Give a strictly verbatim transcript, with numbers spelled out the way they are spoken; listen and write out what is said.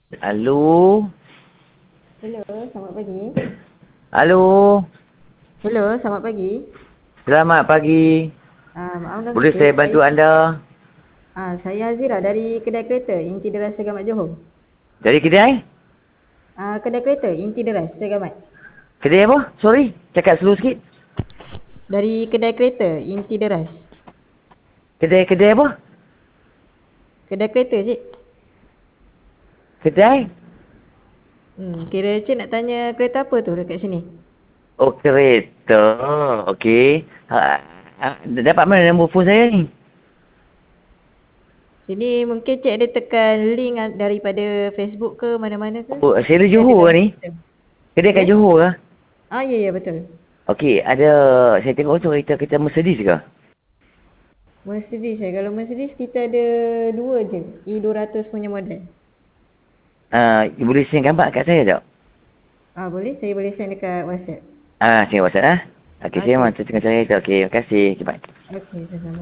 Halo. Hello, selamat pagi. Halo. Hello, selamat pagi. Selamat pagi. Ah, maaf ganggu Boleh ke? saya bantu Saya, anda? ah, saya Azira dari Kedai Kereta Inti Deras Segamat Johor. Dari kedai? Ah, Kedai Kereta Inti Deras Segamat. Kedai apa? Sorry. Cakap slow sikit. Dari Kedai Kereta Inti Deras. Kedai-kedai apa? Kedai Kereta, cik. Kedai? Hmm, kira cik nak tanya kereta apa tu dekat sini? Oh, kereta. Okey. Ha, ha, dapat mana nombor telefon saya ni? Sini mungkin cik ada tekan link ah, daripada Facebook ke mana-mana ke? Oh, saya Mungkin ada Johor dalam ni. sistem. Kedai kat Ya? Johor ke? Ah, ya, ya, betul. Okey, ada... Saya tengok tu kereta, kereta Mercedes ke? Mercedes ya. Kalau Mercedes kita ada dua je. E dua ratus punya model. Uh, boleh send gambar kat saya tak? Ah, boleh? Saya boleh send dekat WhatsApp. Ah, saya WhatsApp ah. Okey, saya Okey. mahu tengok saya. Okey, terima kasih. Okay, bye. Okey, sama-sama.